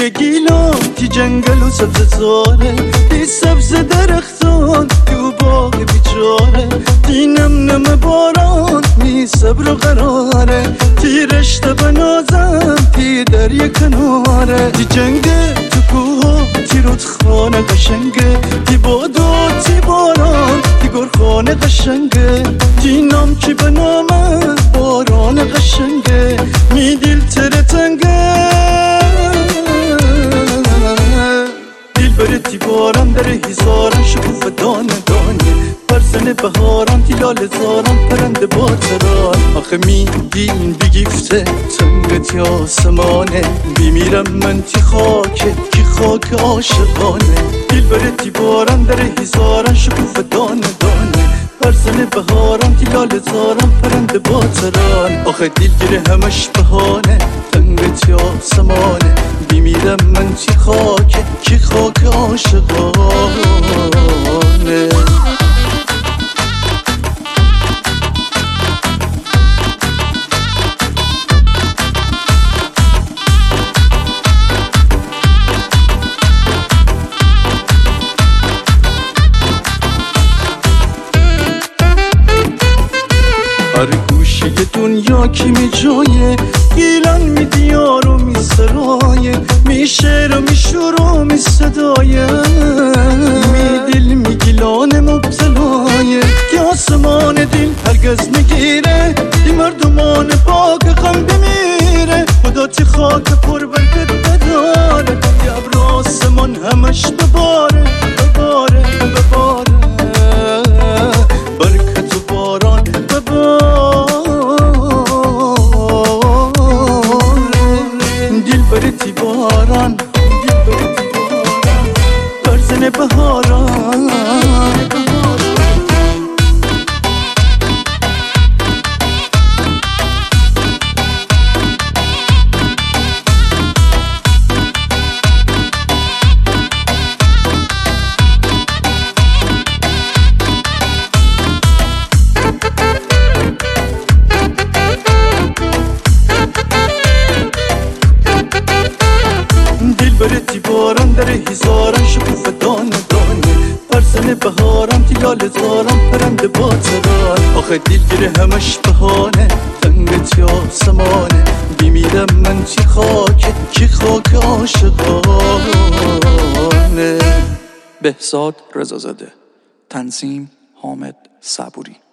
گوشه گیلا تی جنگل و سبز زاره تی سبز درختان تو باغ بیچاره تی نم نم باران می صبر و قراره تی رشته بنازم تی دریا کناره تی جنگه تو کوها تی رودخانه قشنگه تی بادو تی باران تی گرخانه قشنگه تی نام کی به نامه باران قشنگه می دل تره تنگه دل برتی بارم در هزاران شکوفه دانه دانه برزن بهاران تی لاله زاران پرنده با تران آخه میگین بگیفته تنگت یا آسمانه بیمیرم من تی خاکه کی خاک عاشقانه دل برتی بارم در هزاران شکوفه دانه دانه برزن بهاران تی لاله زاران پرنده با تران آخه دلگیره همش بهانه تنگت یا آسمانه بیمیرم من تی خاکه کی خاک عاشقانه هر گوشه دنیا کی می جایه گیلان می دیار و می سرایه می شعر و می شور و می صدایه می دل می گیلان مبتلایه که آسمان دل هرگز نگیره دی مردمان پاک غم بمیره خدا تی خاک پر برکت بداره دی ابر آسمان همش بباره بباره بباره برکت و باران بباره دل برتی باران برزن بهاران برتی باران در هزاران شکوفه دانه دانه برزن بهاران تی لاله زاران پرنده با تران آخه دلگیره همش بهانه تنگت یا آسمانه بیمیرم من تی خاکه کی خاک عاشقانه. بهزاد رضازاده، تنظیم حامد صبوری.